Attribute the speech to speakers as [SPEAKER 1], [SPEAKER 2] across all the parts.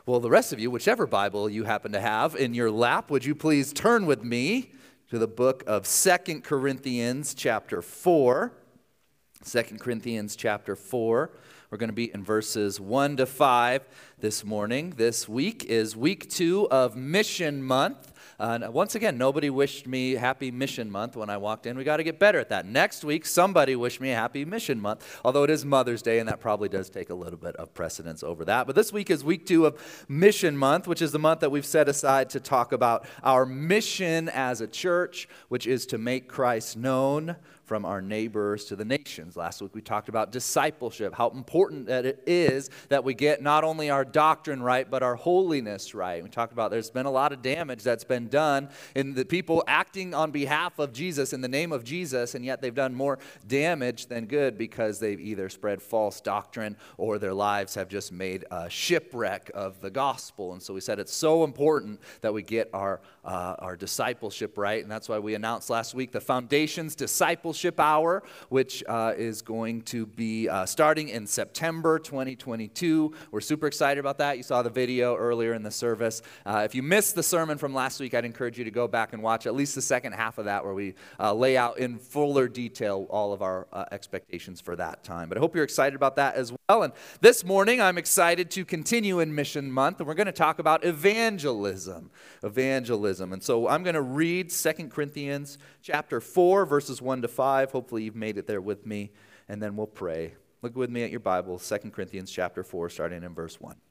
[SPEAKER 1] Well, the rest of you, whichever Bible you happen to have in your lap, would you please turn with me to the book of 2 Corinthians chapter 4. 2 Corinthians chapter 4. We're going to be in verses 1 to 5 this morning. This week is week 2 of Mission Month. Once again, nobody wished me Happy Mission Month when I walked in. We got to get better at that. Next week, somebody wished me a Happy Mission Month, although it is Mother's Day, and that probably does take a little bit of precedence over that. But this week is week 2 of Mission Month, which is the month that we've set aside to talk about our mission as a church, which is to make Christ known from our neighbors to the nations. Last week we talked about discipleship, how important that it is that we get not only our doctrine right, but our holiness right. We talked about there's been a lot of damage that's been done in the people acting on behalf of Jesus, in the name of Jesus, and yet they've done more damage than good because they've either spread false doctrine or their lives have just made a shipwreck of the gospel. And so we said it's so important that we get our discipleship right, and that's why we announced last week the Foundations Discipleship Hour, which is going to be starting in September 2022. We're super excited about that. You saw the video earlier in the service. If you missed the sermon from last week, I'd encourage you to go back and watch at least the second half of that, where we lay out in fuller detail all of our expectations for that time. But I hope you're excited about that as well. And this morning, I'm excited to continue in Mission Month, and we're going to talk about evangelism. And so I'm going to read 2 Corinthians chapter 4, verses 1 to 5. Hopefully you've made it there with me, and then we'll pray. Look with me at your Bible, 2 Corinthians chapter 4, starting in verse 1.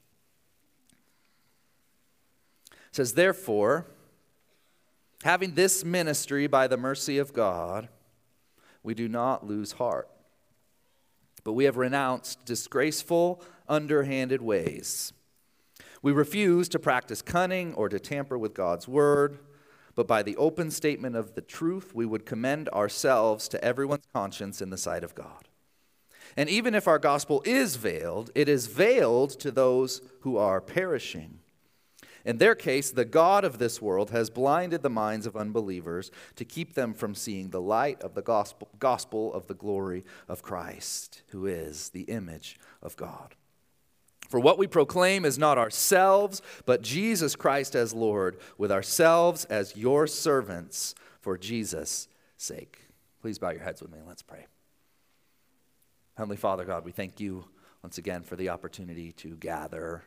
[SPEAKER 1] It says, "Therefore, having this ministry by the mercy of God, we do not lose heart. But we have renounced disgraceful, underhanded ways. We refuse to practice cunning or to tamper with God's word, but by the open statement of the truth, we would commend ourselves to everyone's conscience in the sight of God. And even if our gospel is veiled, it is veiled to those who are perishing. In their case, the God of this world has blinded the minds of unbelievers to keep them from seeing the light of the gospel of the glory of Christ, who is the image of God. For what we proclaim is not ourselves, but Jesus Christ as Lord, with ourselves as your servants for Jesus' sake." Please bow your heads with me and let's pray. Heavenly Father, God, we thank you once again for the opportunity to gather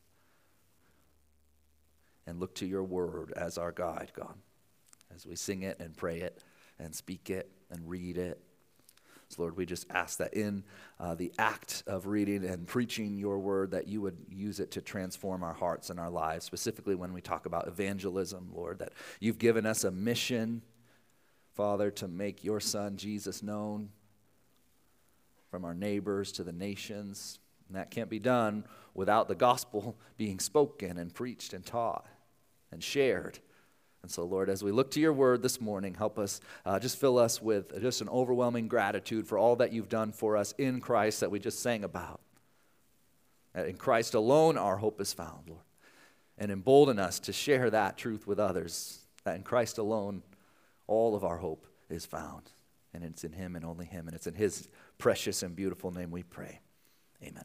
[SPEAKER 1] and look to your word as our guide, God, as we sing it and pray it and speak it and read it. So Lord, we just ask that in the act of reading and preaching your word, that you would use it to transform our hearts and our lives, specifically when we talk about evangelism, Lord, that you've given us a mission, Father, to make your Son, Jesus, known from our neighbors to the nations. And that can't be done without the gospel being spoken and preached and taught and shared. And so, Lord, as we look to your word this morning, help us, just fill us with just an overwhelming gratitude for all that you've done for us in Christ that we just sang about. That in Christ alone our hope is found, Lord. And embolden us to share that truth with others, that in Christ alone all of our hope is found. And it's in him and only him, and it's in his precious and beautiful name we pray. Amen.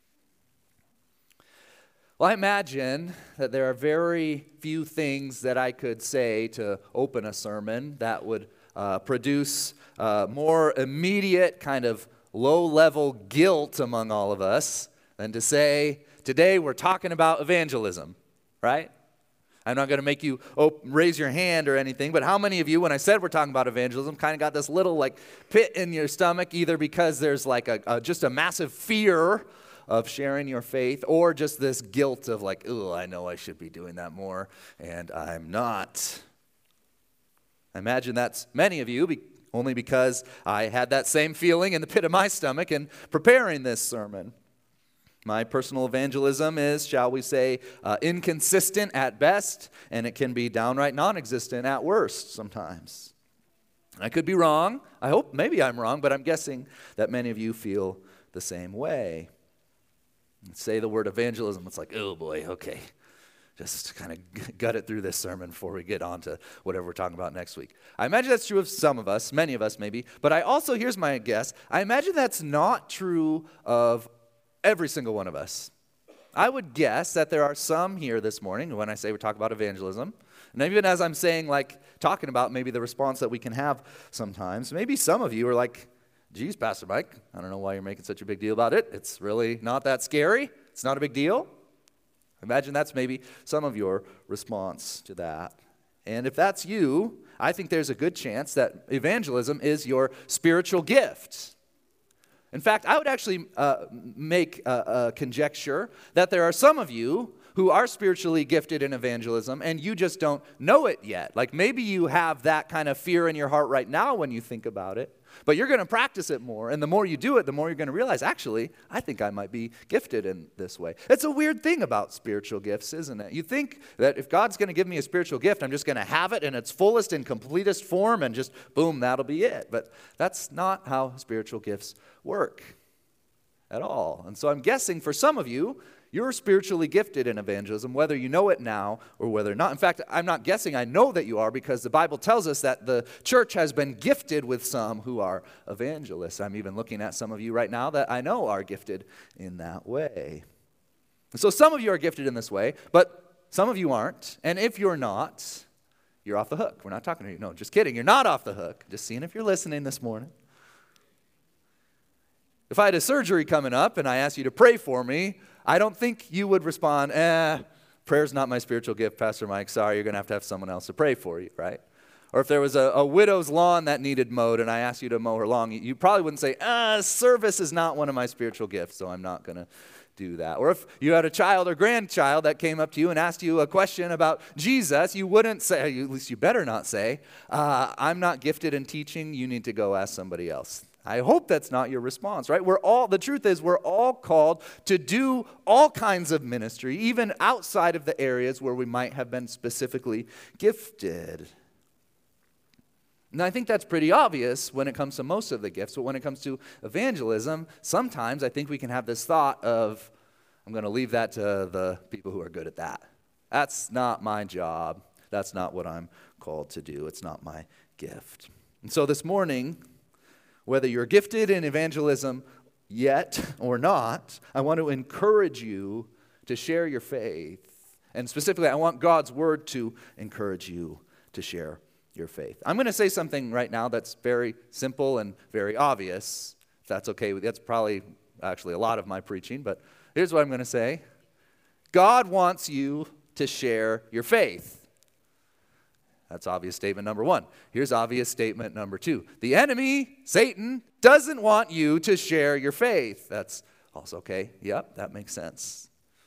[SPEAKER 1] Well, I imagine that there are very few things that I could say to open a sermon that would produce more immediate kind of low-level guilt among all of us than to say, today we're talking about evangelism, right? I'm not going to make you raise your hand or anything, but how many of you, when I said we're talking about evangelism, kind of got this little like pit in your stomach, either because there's like just a massive fear of sharing your faith, or just this guilt of like, oh, I know I should be doing that more, and I'm not. I imagine that's many of you, only because I had that same feeling in the pit of my stomach in preparing this sermon. My personal evangelism is, shall we say, inconsistent at best, and it can be downright non-existent at worst sometimes. I could be wrong. I hope maybe I'm wrong, but I'm guessing that many of you feel the same way. Say the word evangelism, it's like, oh boy, okay. Just kind of gut it through this sermon before we get on to whatever we're talking about next week. I imagine that's true of some of us, many of us maybe, but I also, here's my guess, I imagine that's not true of every single one of us. I would guess that there are some here this morning, when I say we talk about evangelism, and even as I'm saying, talking about maybe the response that we can have sometimes, maybe some of you are like, geez, Pastor Mike, I don't know why you're making such a big deal about it. It's really not that scary. It's not a big deal. Imagine that's maybe some of your response to that. And if that's you, I think there's a good chance that evangelism is your spiritual gift. In fact, I would actually make a conjecture that there are some of you who are spiritually gifted in evangelism and you just don't know it yet. Like maybe you have that kind of fear in your heart right now when you think about it, but you're going to practice it more. And the more you do it, the more you're going to realize, actually, I think I might be gifted in this way. It's a weird thing about spiritual gifts, isn't it? You think that if God's going to give me a spiritual gift, I'm just going to have it in its fullest and completest form and just, boom, that'll be it. But that's not how spiritual gifts work at all. And so I'm guessing for some of you, you're spiritually gifted in evangelism, whether you know it now or whether not. In fact, I'm not guessing, I know that you are, because the Bible tells us that the church has been gifted with some who are evangelists. I'm even looking at some of you right now that I know are gifted in that way. So some of you are gifted in this way, but some of you aren't. And if you're not, you're off the hook. We're not talking to you. No, just kidding. You're not off the hook. Just seeing if you're listening this morning. If I had a surgery coming up and I asked you to pray for me, I don't think you would respond, prayer's not my spiritual gift, Pastor Mike. Sorry, you're going to have someone else to pray for you, right? Or if there was a widow's lawn that needed mowed and I asked you to mow her lawn, you probably wouldn't say, service is not one of my spiritual gifts, so I'm not going to do that. Or if you had a child or grandchild that came up to you and asked you a question about Jesus, you wouldn't say, at least you better not say, I'm not gifted in teaching, you need to go ask somebody else. I hope that's not your response, right? The truth is we're all called to do all kinds of ministry, even outside of the areas where we might have been specifically gifted. And I think that's pretty obvious when it comes to most of the gifts, but when it comes to evangelism, sometimes I think we can have this thought of, I'm going to leave that to the people who are good at that. That's not my job. That's not what I'm called to do. It's not my gift. And so this morning, whether you're gifted in evangelism yet or not, I want to encourage you to share your faith. And specifically, I want God's word to encourage you to share your faith. I'm going to say something right now that's very simple and very obvious. If that's okay with you, that's probably actually a lot of my preaching, but here's what I'm going to say. God wants you to share your faith. That's obvious statement number one. Here's obvious statement number two. The enemy, Satan, doesn't want you to share your faith. That's also okay. Yep, that makes sense.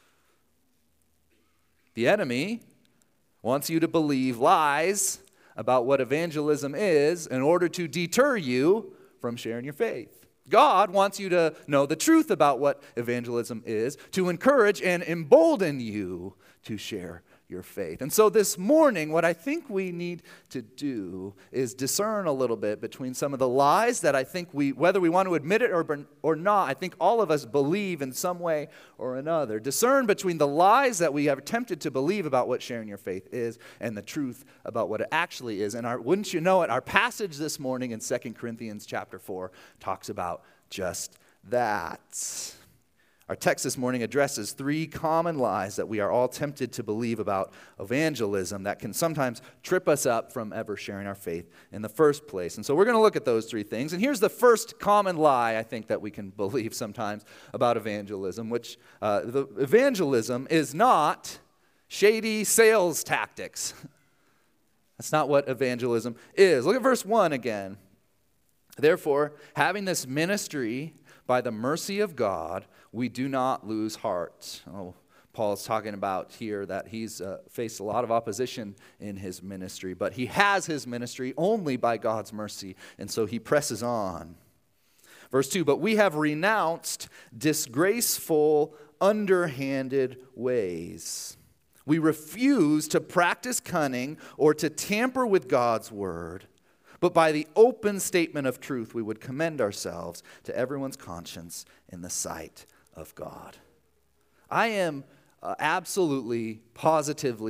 [SPEAKER 1] The enemy wants you to believe lies about what evangelism is in order to deter you from sharing your faith. God wants you to know the truth about what evangelism is, to encourage and embolden you to share your faith. And so this morning, what I think we need to do is discern a little bit between some of the lies that I think whether we want to admit it or not, I think all of us believe in some way or another. Discern between the lies that we are tempted to believe about what sharing your faith is and the truth about what it actually is. And wouldn't you know it, our passage this morning in 2 Corinthians chapter 4 talks about just that. Our text this morning addresses 3 common lies that we are all tempted to believe about evangelism that can sometimes trip us up from ever sharing our faith in the first place. And so we're going to look at those 3 things. And here's the first common lie I think that we can believe sometimes about evangelism, which the evangelism is not shady sales tactics. That's not what evangelism is. Look at verse 1 again. Therefore, having this ministry by the mercy of God, we do not lose heart. Paul is talking about here that he's faced a lot of opposition in his ministry, but he has his ministry only by God's mercy, and so he presses on. Verse 2, but we have renounced disgraceful, underhanded ways. We refuse to practice cunning or to tamper with God's word. But by the open statement of truth, we would commend ourselves to everyone's conscience in the sight of God. I am absolutely, positively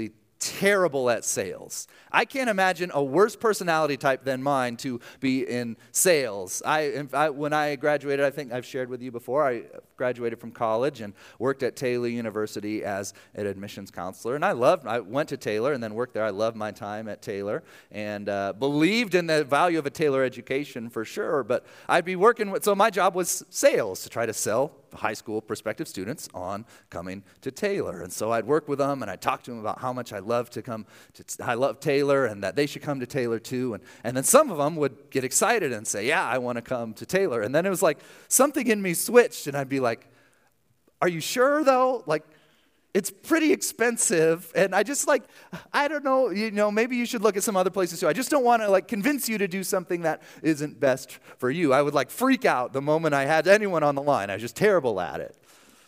[SPEAKER 1] terrible at sales. I can't imagine a worse personality type than mine to be in sales. When I graduated, I think I've shared with you before, I graduated from college and worked at Taylor University as an admissions counselor. And I went to Taylor and then worked there. I loved my time at Taylor and believed in the value of a Taylor education for sure. But I'd be so my job was sales, to try to sell high school prospective students on coming to Taylor. And so I'd work with them and I'd talk to them about how much I love Taylor and that they should come to Taylor too. And then some of them would get excited and say, yeah, I want to come to Taylor. And then it was like something in me switched and I'd be like, are you sure though? Like, it's pretty expensive, and I just I don't know, maybe you should look at some other places too. I just don't want to convince you to do something that isn't best for you. I would freak out the moment I had anyone on the line. I was just terrible at it.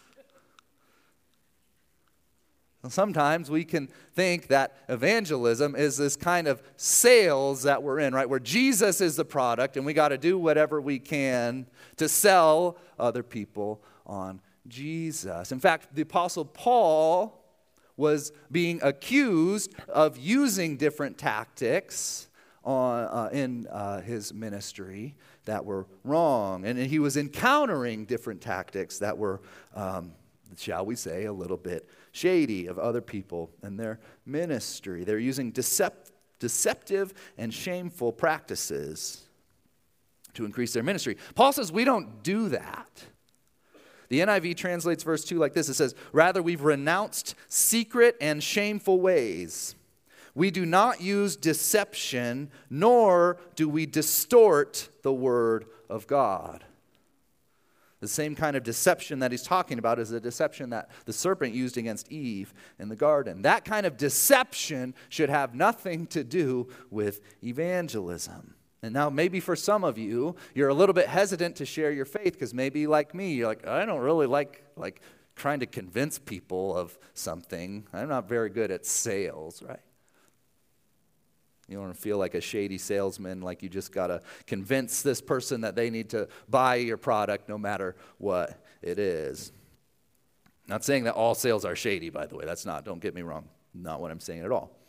[SPEAKER 1] Sometimes we can think that evangelism is this kind of sales that we're in, right? Where Jesus is the product and we got to do whatever we can to sell other people on Jesus. In fact, the Apostle Paul was being accused of using different tactics in his ministry that were wrong. And he was encountering different tactics that were, shall we say, a little bit shady of other people and their ministry. They're using deceptive and shameful practices to increase their ministry. Paul says we don't do that. The NIV translates verse 2 like this. It says, rather we've renounced secret and shameful ways. We do not use deception, nor do we distort the word of God. The same kind of deception that he's talking about is the deception that the serpent used against Eve in the garden. That kind of deception should have nothing to do with evangelism. And now maybe for some of you, you're a little bit hesitant to share your faith because maybe like me, you're like, I don't really like trying to convince people of something. I'm not very good at sales, right? You don't want to feel like a shady salesman, like you just got to convince this person that they need to buy your product no matter what it is. Not saying that all sales are shady, by the way. Don't get me wrong, not what I'm saying at all.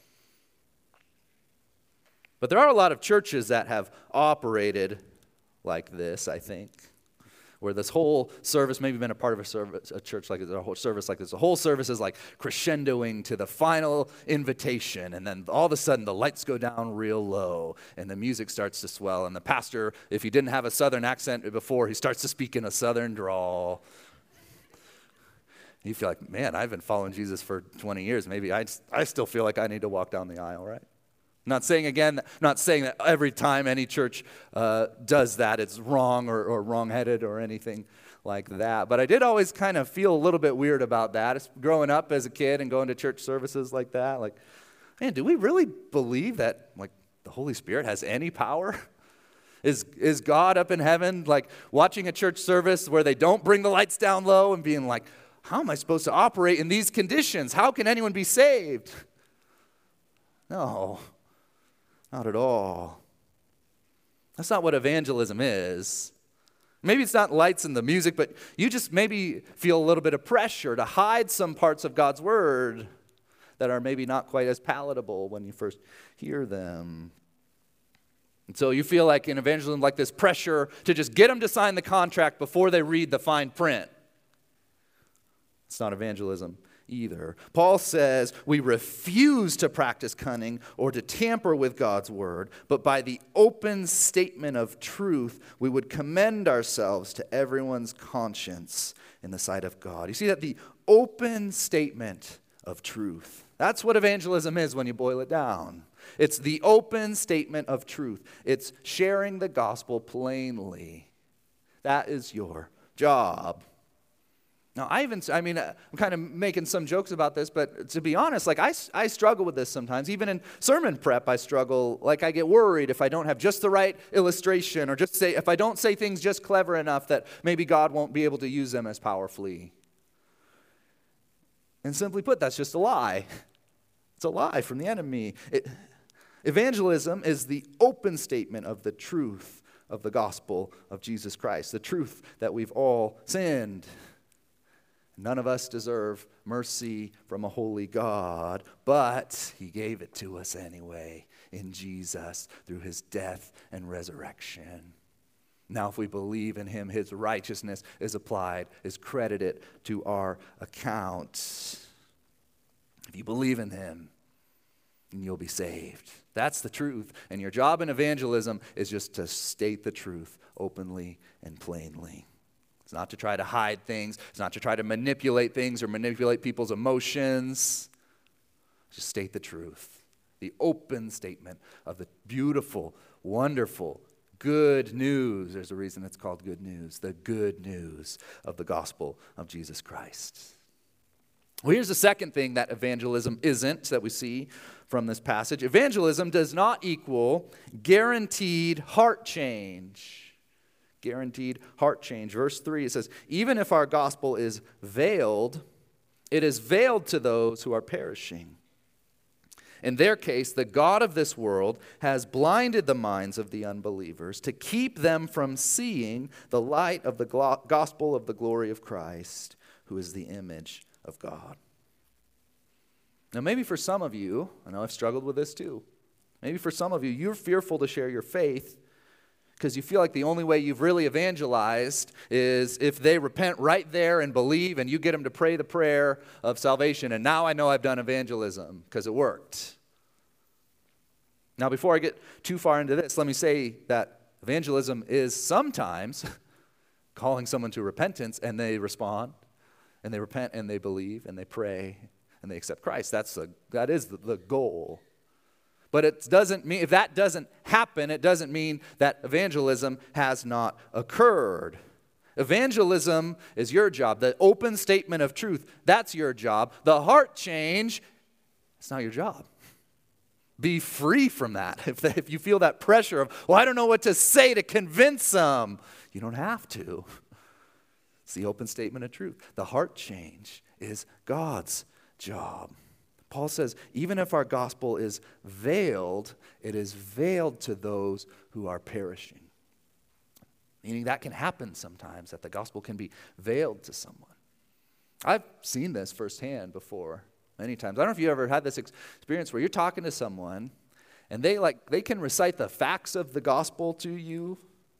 [SPEAKER 1] But there are a lot of churches that have operated like this, I think, where this whole service, maybe been a part of a church like this, a whole service like this. The whole service is like crescendoing to the final invitation, and then all of a sudden the lights go down real low, and the music starts to swell, and the pastor, if he didn't have a southern accent before, he starts to speak in a southern drawl. You feel like, man, I've been following Jesus for 20 years. Maybe I still feel like I need to walk down the aisle, right? Not saying that every time any church does that, it's wrong or wrong-headed or anything like that. But I did always kind of feel a little bit weird about that. It's growing up as a kid and going to church services like that. Like, man, do we really believe that the Holy Spirit has any power? Is God up in heaven watching a church service where they don't bring the lights down low and being like, how am I supposed to operate in these conditions? How can anyone be saved? No. Not at all. That's not what evangelism is. Maybe it's not lights and the music, but you just maybe feel a little bit of pressure to hide some parts of God's word that are maybe not quite as palatable when you first hear them. And so you feel like in evangelism, like this pressure to just get them to sign the contract before they read the fine print. It's not evangelism either. Paul says we refuse to practice cunning or to tamper with God's word, but by the open statement of truth, we would commend ourselves to everyone's conscience in the sight of God. You see that the open statement of truth. That's what evangelism is when you boil it down. It's the open statement of truth. It's sharing the gospel plainly. That is your job. Now, I'm kind of making some jokes about this, but to be honest, I struggle with this sometimes. Even in sermon prep, I struggle. I get worried if I don't have just the right illustration or if I don't say things just clever enough that maybe God won't be able to use them as powerfully. And simply put, that's just a lie. It's a lie from the enemy. Evangelism is the open statement of the truth of the gospel of Jesus Christ, the truth that we've all sinned. None of us deserve mercy from a holy God, but he gave it to us anyway in Jesus through his death and resurrection. Now, if we believe in him, his righteousness is applied, is credited to our account. If you believe in him, then you'll be saved. That's the truth. And your job in evangelism is just to state the truth openly and plainly. It's not to try to hide things. It's not to try to manipulate things or manipulate people's emotions. Just state the truth. The open statement of the beautiful, wonderful, good news. There's a reason it's called good news. The good news of the gospel of Jesus Christ. Well, here's the second thing that evangelism isn't, that we see from this passage. Evangelism does not equal guaranteed heart change. Guaranteed heart change. Verse 3, it says, even if our gospel is veiled, it is veiled to those who are perishing. In their case, the God of this world has blinded the minds of the unbelievers to keep them from seeing the light of the gospel of the glory of Christ, who is the image of God. Now, maybe for some of you, I know I've struggled with this too, maybe for some of you, you're fearful to share your faith because you feel like the only way you've really evangelized is if they repent right there and believe and you get them to pray the prayer of salvation. And now I know I've done evangelism because it worked. Now, before I get too far into this, let me say that evangelism is sometimes calling someone to repentance and they respond and they repent and they believe and they pray and they accept Christ. That is the goal. But it doesn't mean, if that doesn't happen, it doesn't mean that evangelism has not occurred. Evangelism is your job. The open statement of truth, that's your job. The heart change, it's not your job. Be free from that. If you feel that pressure of, well, I don't know what to say to convince them, you don't have to. It's the open statement of truth. The heart change is God's job. Paul says, even if our gospel is veiled, it is veiled to those who are perishing. Meaning that can happen sometimes, that the gospel can be veiled to someone. I've seen this firsthand before, many times. I don't know if you ever had this experience where you're talking to someone and they can recite the facts of the gospel to you.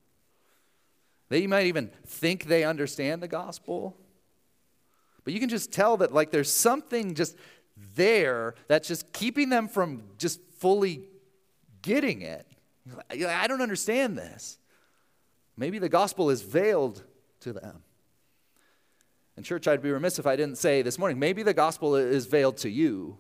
[SPEAKER 1] They might even think they understand the gospel. But you can just tell that there's something just there that's just keeping them from just fully getting it. I don't understand this. Maybe the gospel is veiled to them. In church, I'd be remiss if I didn't say this morning, maybe the gospel is veiled to you.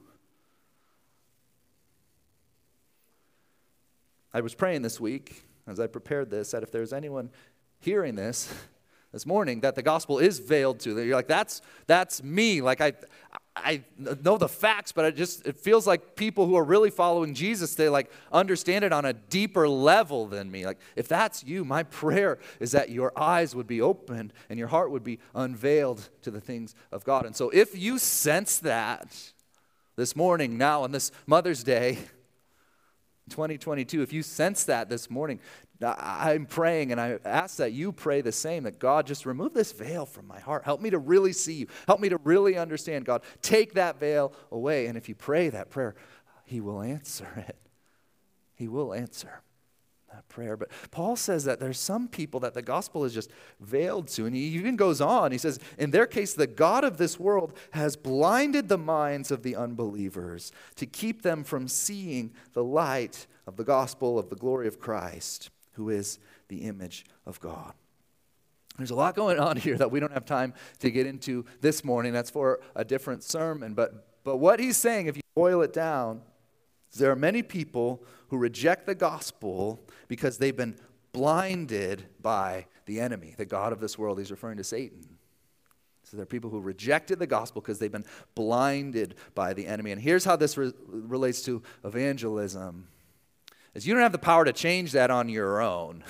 [SPEAKER 1] I was praying this week as I prepared this that if there's anyone hearing this morning that the gospel is veiled to, that you're like, that's me. I know the facts, but it feels like people who are really following Jesus, they understand it on a deeper level than me. If that's you, my prayer is that your eyes would be opened and your heart would be unveiled to the things of God. And so if you sense that this morning, now on this Mother's Day, 2022, if you sense that this morning, I'm praying and I ask that you pray the same, that God, just remove this veil from my heart. Help me to really see you. Help me to really understand, God. Take that veil away. And if you pray that prayer, he will answer it. He will answer that prayer. But Paul says that there's some people that the gospel is just veiled to. And he even goes on. He says, in their case, the God of this world has blinded the minds of the unbelievers to keep them from seeing the light of the gospel of the glory of Christ, who is the image of God. There's a lot going on here that we don't have time to get into this morning. That's for a different sermon. But what he's saying, if you boil it down, there are many people who reject the gospel because they've been blinded by the enemy, the God of this world. He's referring to Satan. So there are people who rejected the gospel because they've been blinded by the enemy. And here's how this relates to evangelism. Is you don't have the power to change that on your own.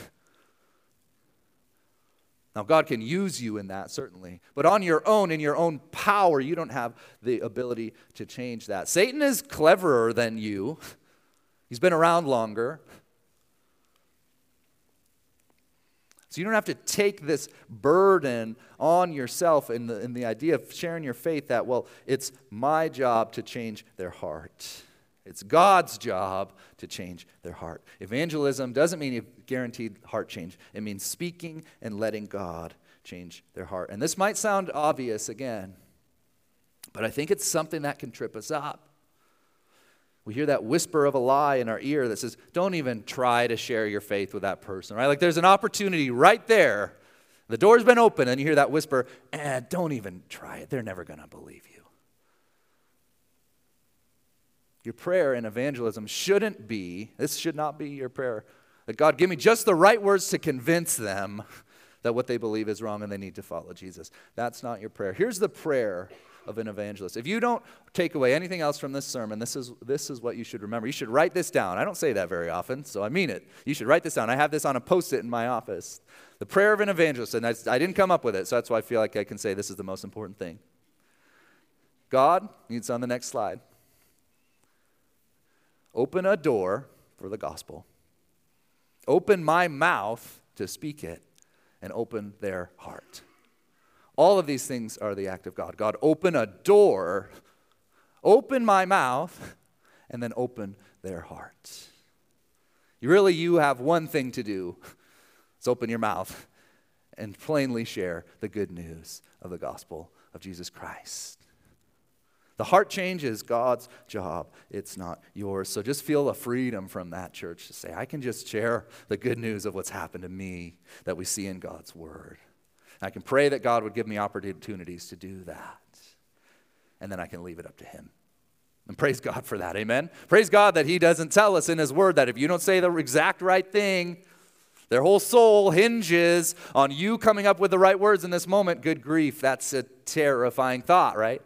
[SPEAKER 1] Now, God can use you in that, certainly. But on your own, in your own power, you don't have the ability to change that. Satan is cleverer than you. He's been around longer. So you don't have to take this burden on yourself in the idea of sharing your faith that, well, it's my job to change their heart. It's God's job to change their heart. Evangelism doesn't mean guaranteed heart change. It means speaking and letting God change their heart. And this might sound obvious again, but I think it's something that can trip us up. We hear that whisper of a lie in our ear that says, don't even try to share your faith with that person, right? Like there's an opportunity right there. The door's been open and you hear that whisper, don't even try it. They're never going to believe you. Your prayer in evangelism this should not be your prayer, that God, give me just the right words to convince them that what they believe is wrong and they need to follow Jesus. That's not your prayer. Here's the prayer of an evangelist. If you don't take away anything else from this sermon, this is what you should remember. You should write this down. I don't say that very often, so I mean it. You should write this down. I have this on a Post-it in my office. The prayer of an evangelist, and I didn't come up with it, so that's why I feel like I can say this is the most important thing. God, it's on the next slide. Open a door for the gospel. Open my mouth to speak it, and open their heart. All of these things are the act of God. God, open a door, open my mouth, and then open their heart. You have one thing to do. It's open your mouth and plainly share the good news of the gospel of Jesus Christ. The heart change is God's job. It's not yours. So just feel a freedom from that, church, to say, I can just share the good news of what's happened to me that we see in God's word. I can pray that God would give me opportunities to do that. And then I can leave it up to him. And praise God for that, amen? Praise God that he doesn't tell us in his word that if you don't say the exact right thing, their whole soul hinges on you coming up with the right words in this moment. Good grief, that's a terrifying thought, right?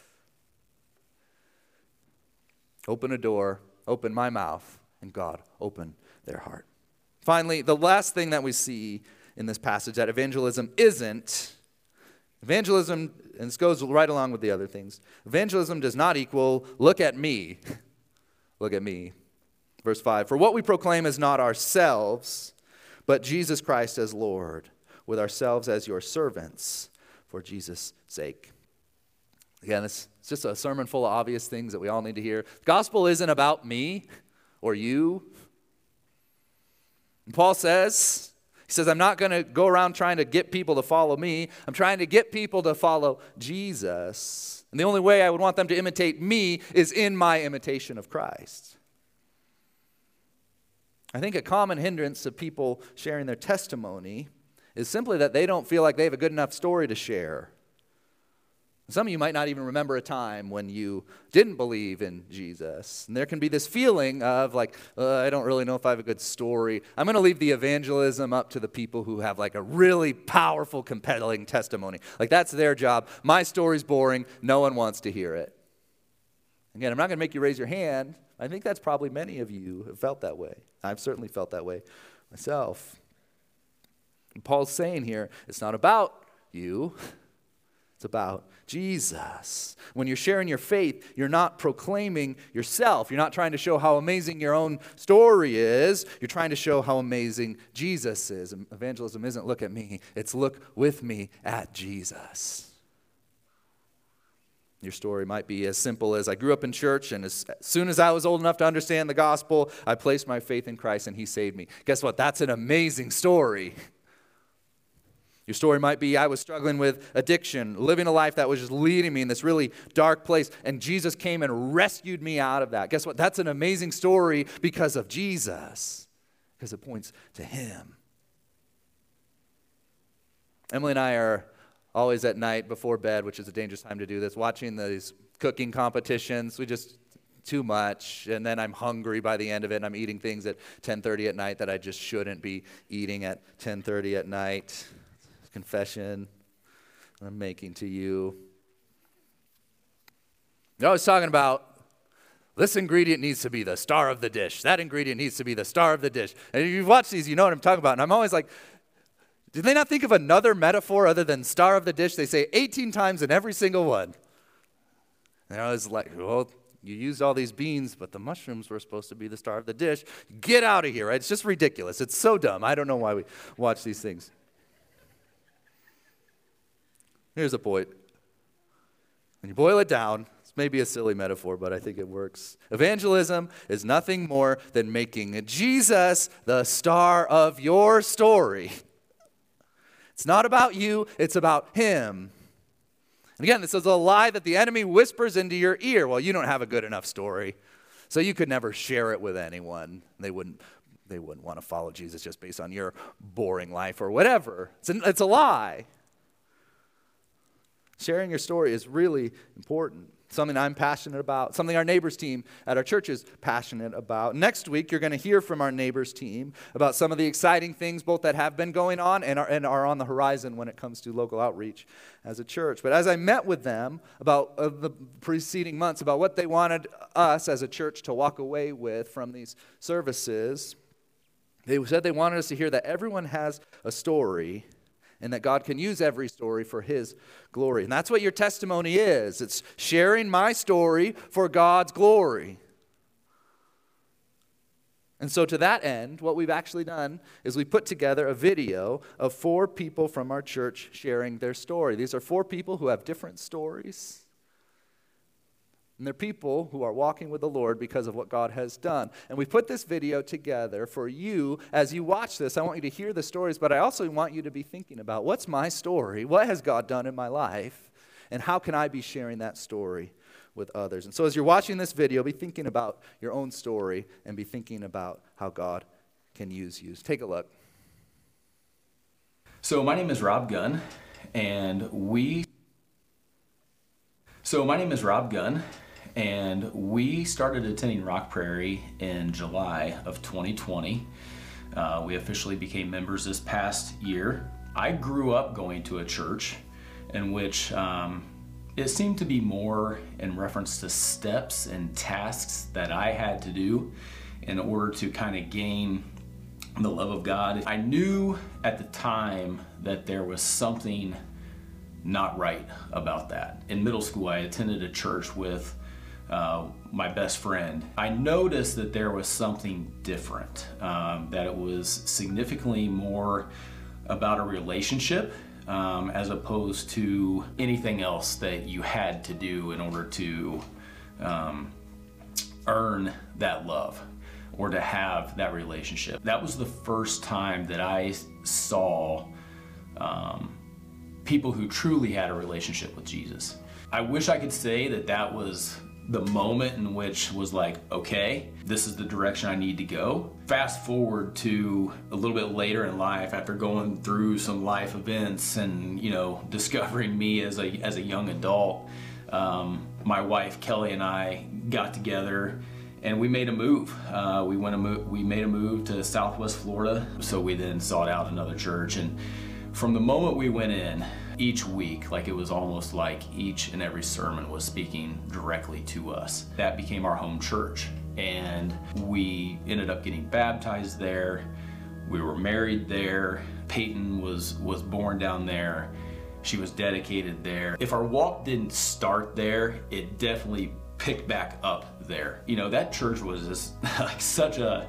[SPEAKER 1] Open a door, open my mouth, and God, open their heart. Finally, the last thing that we see in this passage that evangelism, and this goes right along with the other things, evangelism does not equal, look at me. Look at me. Verse 5, for what we proclaim is not ourselves, but Jesus Christ as Lord, with ourselves as your servants for Jesus' sake. Again, it's just a sermon full of obvious things that we all need to hear. The gospel isn't about me or you. And Paul says, I'm not going to go around trying to get people to follow me. I'm trying to get people to follow Jesus. And the only way I would want them to imitate me is in my imitation of Christ. I think a common hindrance to people sharing their testimony is simply that they don't feel like they have a good enough story to share. Some of you might not even remember a time when you didn't believe in Jesus. And there can be this feeling of like, I don't really know if I have a good story. I'm going to leave the evangelism up to the people who have like a really powerful, compelling testimony. Like that's their job. My story's boring. No one wants to hear it. Again, I'm not going to make you raise your hand. I think that's probably many of you have felt that way. I've certainly felt that way myself. And Paul's saying here, it's not about you. It's about Jesus. When you're sharing your faith, you're not proclaiming yourself. You're not trying to show how amazing your own story is. You're trying to show how amazing Jesus is. Evangelism isn't look at me. It's look with me at Jesus. Your story might be as simple as I grew up in church, and as soon as I was old enough to understand the gospel, I placed my faith in Christ and he saved me. Guess what? That's an amazing story. Your story might be, I was struggling with addiction, living a life that was just leading me in this really dark place, and Jesus came and rescued me out of that. Guess what? That's an amazing story because of Jesus, because it points to him. Emily and I are always at night before bed, which is a dangerous time to do this, watching these cooking competitions. Too much, and then I'm hungry by the end of it, and I'm eating things at 10:30 at night that I just shouldn't be eating at 10:30 at night. Confession I'm making to you. I was talking about this ingredient needs to be the star of the dish. That ingredient needs to be the star of the dish. And if you've watched these, you know what I'm talking about. And I'm always like, did they not think of another metaphor other than star of the dish? They say 18 times in every single one. And I was like, well, You used all these beans, but the mushrooms were supposed to be the star of the dish. Get out of here, right? It's just ridiculous. It's so dumb. I don't know why we watch these things. Here's a point. When you boil it down, it's maybe a silly metaphor, but I think it works. Evangelism is nothing more than making Jesus the star of your story. It's not about you, it's about him. And again, this is a lie that the enemy whispers into your ear. Well, you don't have a good enough story, so you could never share it with anyone. They wouldn't want to follow Jesus just based on your boring life or whatever. It's a lie. Sharing your story is really important. Something I'm passionate about, something our neighbors team at our church is passionate about. Next week, you're going to hear from our neighbors team about some of the exciting things both that have been going on and are on the horizon when it comes to local outreach as a church. But as I met with them about the preceding months about what they wanted us as a church to walk away with from these services, they said they wanted us to hear that everyone has a story and that God can use every story for his glory. And that's what your testimony is. It's sharing my story for God's glory. And so to that end, what we've actually done is we put together a video of 4 people from our church sharing their story. These are 4 people who have different stories. And they're people who are walking with the Lord because of what God has done. And we put this video together for you. As you watch this, I want you to hear the stories, but I also want you to be thinking about, what's my story? What has God done in my life? And how can I be sharing that story with others? And so as you're watching this video, be thinking about your own story and be thinking about how God can use you. Take a look.
[SPEAKER 2] So my name is Rob Gunn, and we started attending Rock Prairie in July of 2020. We officially became members this past year. I grew up going to a church in which it seemed to be more in reference to steps and tasks that I had to do in order to kind of gain the love of God. I knew at the time that there was something not right about that. In middle school, I attended a church with my best friend. I noticed that there was something different, that it was significantly more about a relationship as opposed to anything else that you had to do in order to earn that love or to have that relationship. That was the first time that I saw people who truly had a relationship with Jesus. I wish I could say that that was the moment in which was like, okay, this is the direction I need to go. Fast forward to a little bit later in life, after going through some life events and, you know, discovering me as a young adult, my wife Kelly and I got together and we made a move. We made a move to Southwest Florida. So we then sought out another church, and from the moment we went in, each week, like it was almost like each and every sermon was speaking directly to us. That became our home church, and we ended up getting baptized there. We were married there. Peyton was born down there. She was dedicated there. If our walk didn't start there, it definitely picked back up there. You know, that church was just like such a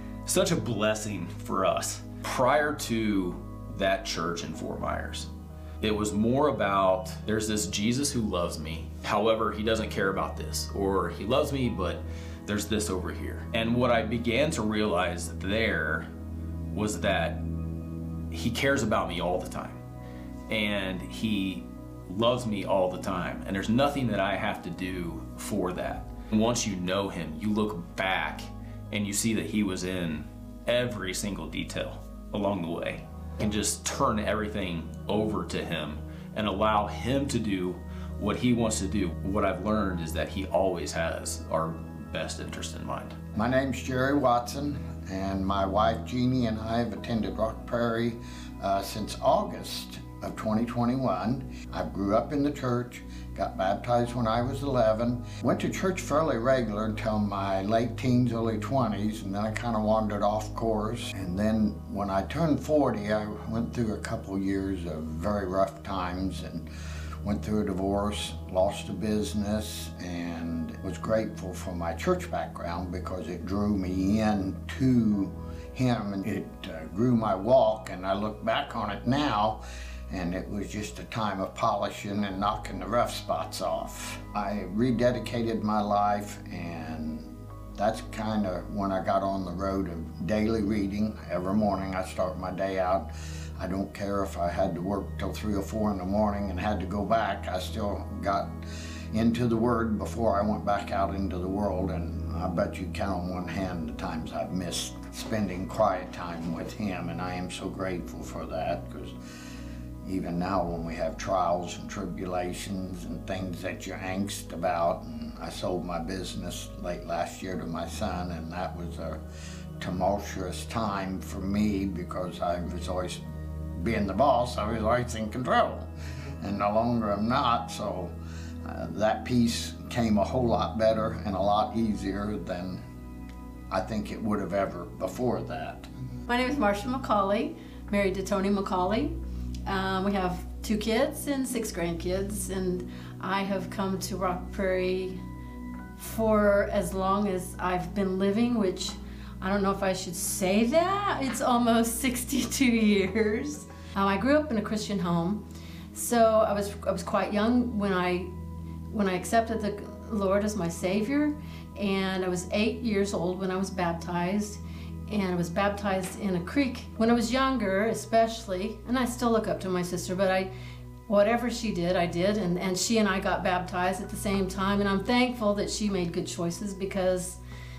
[SPEAKER 2] blessing for us. Prior to that church in Fort Myers, it was more about, there's this Jesus who loves me, however, he doesn't care about this, or he loves me, but there's this over here. And what I began to realize there was that he cares about me all the time, and he loves me all the time, and there's nothing that I have to do for that. And once you know him, you look back and you see that he was in every single detail along the way. And just turn everything over to him and allow him to do what he wants to do. What I've learned is that he always has our best interest in mind.
[SPEAKER 3] My name's Jerry Watson, and my wife Jeannie and I have attended Rock Prairie since August of 2021. I grew up in the church, got baptized when I was 11, went to church fairly regular until my late teens, early 20s, and then I kind of wandered off course. And then when I turned 40, I went through a couple years of very rough times and went through a divorce, lost a business, and was grateful for my church background because it drew me into Him, and it grew my walk. And I look back on it now, and it was just a time of polishing and knocking the rough spots off. I rededicated my life, and that's kind of when I got on the road of daily reading. Every morning I start my day out. I don't care if I had to work till 3 or 4 in the morning and had to go back. I still got into the Word before I went back out into the world, and I bet you count on one hand the times I've missed spending quiet time with Him, and I am so grateful for that, because even now when we have trials and tribulations and things that you're angst about, and I sold my business late last year to my son, and that was a tumultuous time for me because I was always, being the boss, I was always in control, and no longer I'm not, so that piece came a whole lot better and a lot easier than I think it would have ever before that.
[SPEAKER 4] My name is Marcia McCauley, married to Tony McCauley. We have 2 kids and 6 grandkids, and I have come to Rock Prairie for as long as I've been living, which I don't know if I should say that. It's almost 62 years. I grew up in a Christian home, so I was quite young when I accepted the Lord as my Savior, and I was 8 years old when I was baptized. And I was baptized in a creek when I was younger, especially, and I still look up to my sister, but whatever she did, I did, and she and I got baptized at the same time, and I'm thankful that she made good choices because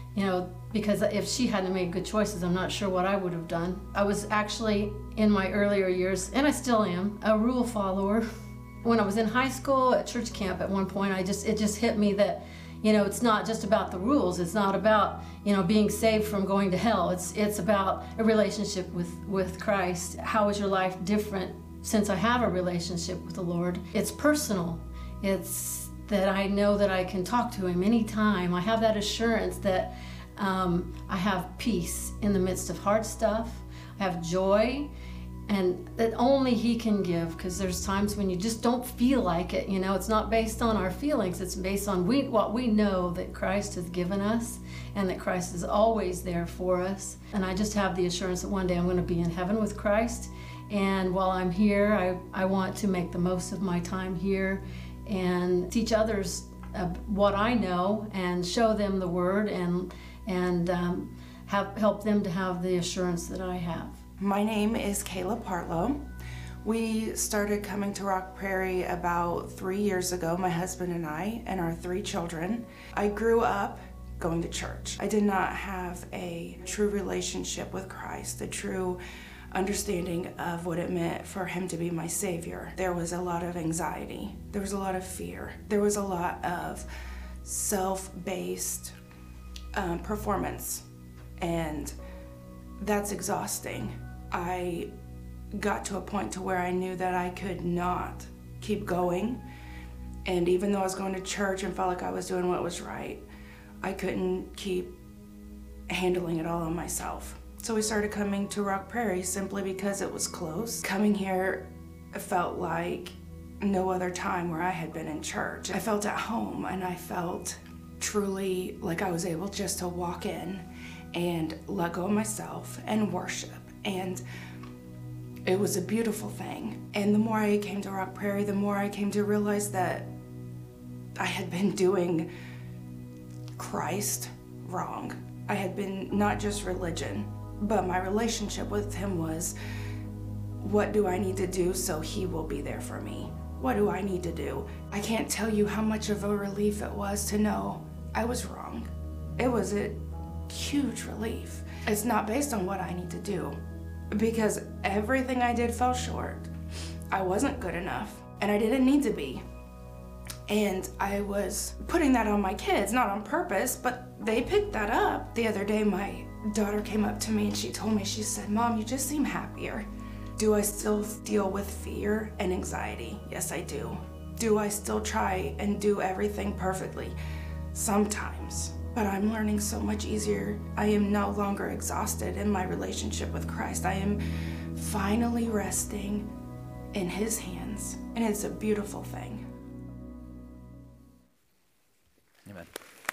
[SPEAKER 4] if she hadn't made good choices, I'm not sure what I would have done. I was actually, in my earlier years, and I still am, a rule follower. When I was in high school at church camp at one point, it just hit me that it's not just about the rules. It's not about, being saved from going to hell. It's about a relationship with Christ. How is your life different since I have a relationship with the Lord? It's personal. It's that I know that I can talk to Him anytime. I have that assurance that I have peace in the midst of hard stuff. I have joy, and that only He can give, because there's times when you just don't feel like it. It's not based on our feelings. It's based on what we know that Christ has given us, and that Christ is always there for us. And I just have the assurance that one day I'm going to be in heaven with Christ. And while I'm here, I want to make the most of my time here and teach others what I know and show them the Word and help them to have the assurance that I have.
[SPEAKER 5] My name is Kayla Partlow. We started coming to Rock Prairie about 3 years ago, my husband and I, and our 3 children. I grew up going to church. I did not have a true relationship with Christ, a true understanding of what it meant for Him to be my Savior. There was a lot of anxiety. There was a lot of fear. There was a lot of self-based performance, and that's exhausting. I got to a point to where I knew that I could not keep going, and even though I was going to church and felt like I was doing what was right, I couldn't keep handling it all on myself. So we started coming to Rock Prairie simply because it was close. Coming here felt like no other time where I had been in church. I felt at home, and I felt truly like I was able just to walk in and let go of myself and worship. And it was a beautiful thing. And the more I came to Rock Prairie, the more I came to realize that I had been doing Christ wrong. I had been not just religion, but my relationship with Him was, what do I need to do so He will be there for me? What do I need to do? I can't tell you how much of a relief it was to know I was wrong. It was a huge relief. It's not based on what I need to do, because everything I did fell short. I wasn't good enough, and I didn't need to be. And I was putting that on my kids, not on purpose, but they picked that up. The other day, my daughter came up to me and she told me, she said, "Mom, you just seem happier." Do I still deal with fear and anxiety? Yes, I do. Do I still try and do everything perfectly? Sometimes. But I'm learning so much easier. I am no longer exhausted in my relationship with Christ. I am finally resting in His hands, and it's a beautiful thing.
[SPEAKER 1] Amen.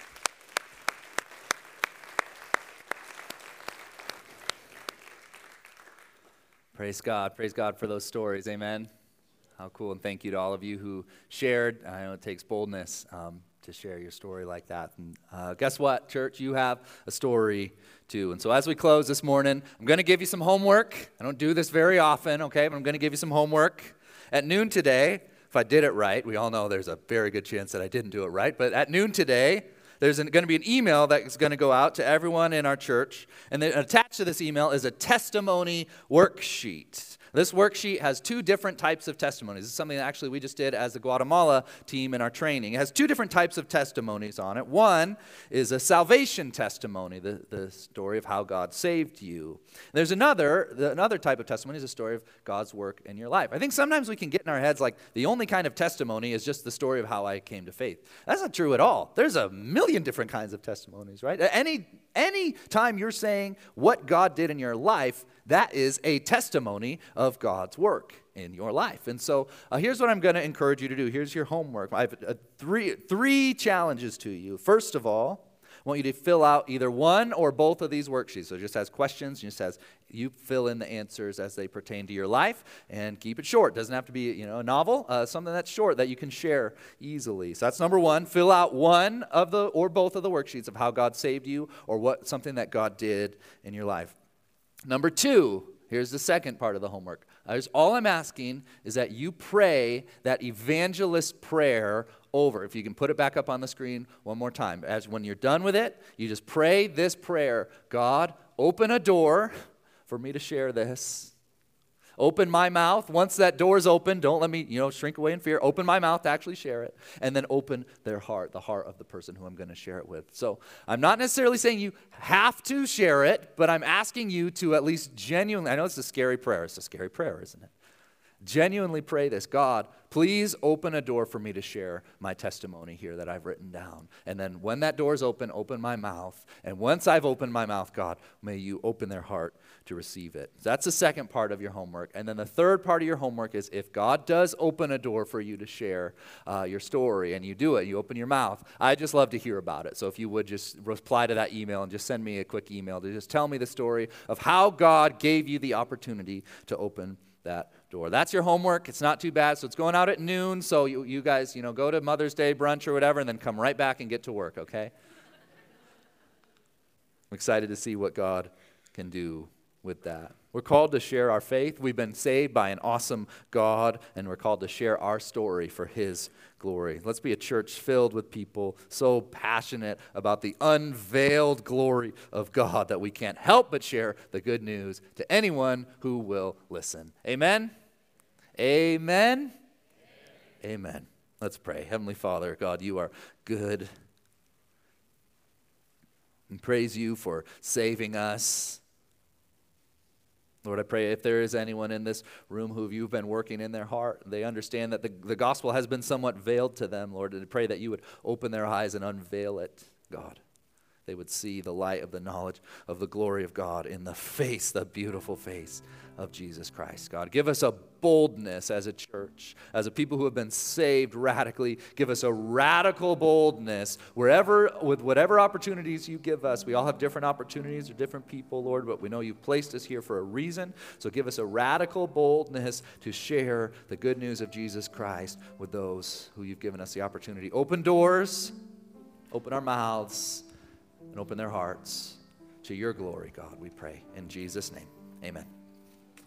[SPEAKER 1] Praise God for those stories, amen. How cool, and thank you to all of you who shared. I know it takes boldness to share your story like that. And guess what, church? You have a story too. And so as we close this morning, I'm going to give you some homework. I don't do this very often, okay, but I'm going to give you some homework. At noon today, if I did it right, we all know there's a very good chance that I didn't do it right, but at noon today, there's going to be an email that's going to go out to everyone in our church, and then attached to this email is a testimony worksheet. This worksheet has two different types of testimonies. This is something that actually we just did as the Guatemala team in our training. It has two different types of testimonies on it. One is a salvation testimony, the story of how God saved you. There's another type of testimony is a story of God's work in your life. I think sometimes we can get in our heads like the only kind of testimony is just the story of how I came to faith. That's not true at all. There's a million different kinds of testimonies, right? Any time you're saying what God did in your life, that is a testimony of God's work in your life. And so here's what I'm going to encourage you to do. Here's your homework. I have three challenges to you. First of all, I want you to fill out either one or both of these worksheets. So it just has questions, just has you fill in the answers as they pertain to your life, and keep it short. It doesn't have to be, a novel, something that's short that you can share easily. So that's number one. Fill out one of the or both of the worksheets of how God saved you or something that God did in your life. Number two, here's the second part of the homework. All I'm asking is that you pray that evangelist prayer over. If you can put it back up on the screen one more time. As when you're done with it, you just pray this prayer. God, open a door for me to share this. Open my mouth. Once that door's open, don't let me, shrink away in fear. Open my mouth to actually share it. And then open their heart, the heart of the person who I'm going to share it with. So I'm not necessarily saying you have to share it, but I'm asking you to at least genuinely, I know it's a scary prayer. It's a scary prayer, isn't it? Genuinely pray this. God, please open a door for me to share my testimony here that I've written down. And then when that door's open my mouth. And once I've opened my mouth, God, may you open their heart to receive it. That's the second part of your homework. And then the third part of your homework is if God does open a door for you to share your story and you do it, you open your mouth, I'd just love to hear about it. So if you would just reply to that email and just send me a quick email to just tell me the story of how God gave you the opportunity to open that door. That's your homework. It's not too bad. So it's going out at noon. So you guys, go to Mother's Day brunch or whatever and then come right back and get to work, okay? I'm excited to see what God can do with that. We're called to share our faith. We've been saved by an awesome God, and we're called to share our story for His glory. Let's be a church filled with people so passionate about the unveiled glory of God that we can't help but share the good news to anyone who will listen. Amen? Amen? Amen. Let's pray. Heavenly Father, God, you are good. And praise you for saving us. Lord, I pray if there is anyone in this room who you've been working in their heart, they understand that the gospel has been somewhat veiled to them, Lord, and I pray that you would open their eyes and unveil it, God. They would see the light of the knowledge of the glory of God in the face, the beautiful face of Jesus Christ. God, give us a boldness as a church, as a people who have been saved radically. Give us a radical boldness with whatever opportunities you give us. We all have different opportunities or different people, Lord, but we know you've placed us here for a reason. So give us a radical boldness to share the good news of Jesus Christ with those who you've given us the opportunity. Open doors, open our mouths, and open their hearts to your glory, God, we pray. In Jesus' name, amen.